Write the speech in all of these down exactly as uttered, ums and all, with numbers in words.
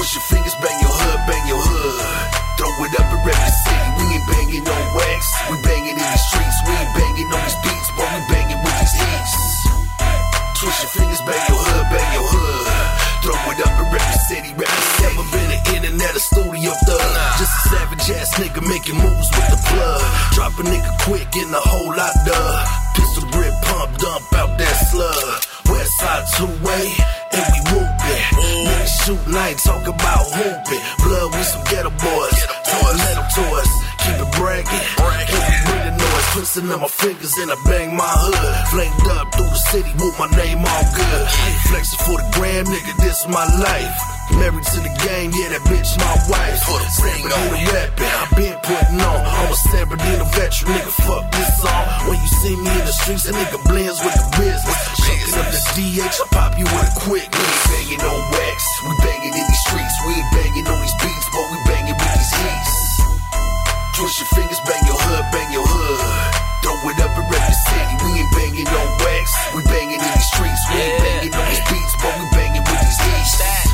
Twist your fingers, bang your hood, bang your hood. Throw it up and rep the city. We ain't banging on wax, we banging in these streets. We ain't banging on these beats, but we banging with these heats. Twist your fingers, bang your hood, bang your hood. Throw it up and rep the city, rep the city. Never been an internet or studio thug. Just a savage ass nigga making moves with the plug. Drop a nigga quick in a whole lot of pistol grip pump, dump out that slug. West side two-way, and we whoopin'. Niggas shootin', I ain't talk about hoopin'. Blood with some ghetto boys, throwin' metal toys. Keep it braggin', and we bring the noise. Twistin' up my fingers and I bang my hood. Flamed up through the city with my name all good. I ain't flexin' for the gram, nigga, this my life. Married to the game, yeah, that bitch my wife. Sabadina rapping, I been putting on. I'm a Sabadina veteran, nigga, fuck this song. When you see me in the streets, that nigga blends with the business. Shucking up the D H, I pop you with a quick. We ain't banging on wax, we banging in these streets. We ain't banging on these beats, but we banging with these heats. Twist your fingers, bang your hood, bang your hood. Throw it up and rep the city. We ain't banging on wax, we banging in these streets. We ain't banging on these beats, but we banging with these heats.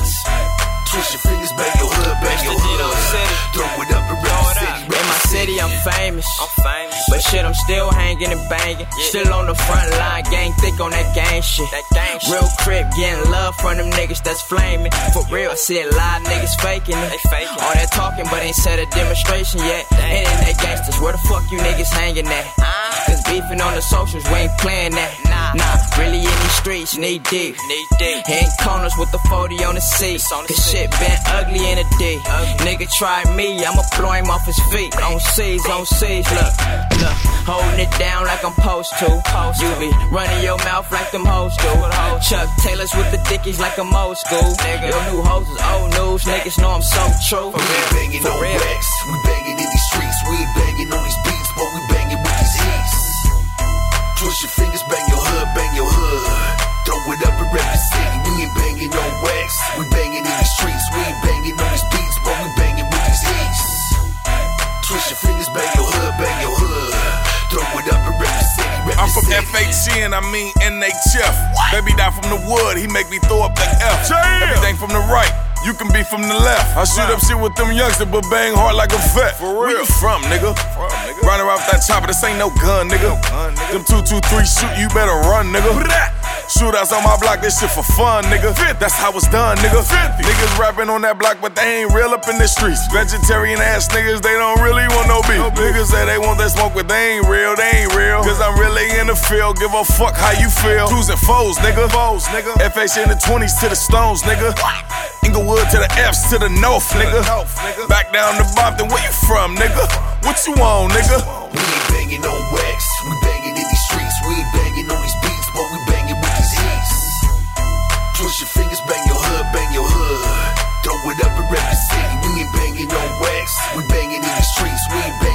Twist your fingers, bang your hood, bang your hood. Throw it up and rep the city. In my city, I'm famous. I'm famous. But shit, I'm still hanging and banging. Yeah. Still on the front line, gang thick on that gang shit. That gang shit. Real crip, getting love from them niggas that's flaming. For real, I see a lot of niggas faking it. They faking. All that talking, but ain't set a demonstration yet. Damn. Internet gangsters, where the fuck you niggas hanging at? Uh, Cause beefing on the socials, we ain't playing that. Nah, nah, really in these streets, knee deep. Knee deep. Hitting corners with the forty on the seat. On the Cause seat. Shit been ugly in a D. Ugly. Nigga try me, I'ma blow him off his feet. On C's, on C's, look, look. Holding it down like I'm supposed to. You be running your mouth like them hoes do. Chuck Taylors with the dickies like I'm old school. Nigga, your new hoes is old news. Niggas know I'm so true. We ain't banging on wax, we banging in these streets. We ain't banging on these beats, but we banging with these heats. Twist your fingers, bang your hood, bang your hood. Throw it up and rep the city. We ain't banging on wax, we banging in these streets. We ain't banging on these beats, but we banging with these heats. Twist your fingers, bang your hood, bang your hood. Throw it up and rep the city. Rep I'm from city. F H N, I mean N H F. Baby die from the wood, he make me throw up the F. Damn. Everything from the right, you can be from the left. I shoot up shit with them youngsters, but bang hard like a vet. For real. Where you from, nigga? From, nigga. Running around with that chopper, this ain't no gun, nigga. No gun, nigga. Them two two three shoot, you better run, nigga. Shootouts on my block, this shit for fun, nigga. That's how it's done, nigga. Niggas rapping on that block, but they ain't real up in the streets. Vegetarian ass niggas, they don't really want no beef. Niggas say they want that smoke, but they ain't real, they ain't real. Cause I'm really in the field, give a fuck how you feel. Twos and foes, nigga. Foes, nigga. F H in the twenties to the stones, nigga. Inglewood to the F's to the north, nigga. Back down to Bompton, where you from, nigga? What you on, nigga? We ain't banging on wax, we banging in these streets. We ain't banging on these beats, but we banging with these heats. Twist your fingers, bang your hood, bang your hood. Throw it up and rep the city. We ain't banging on wax, we banging in these streets. We ain't banging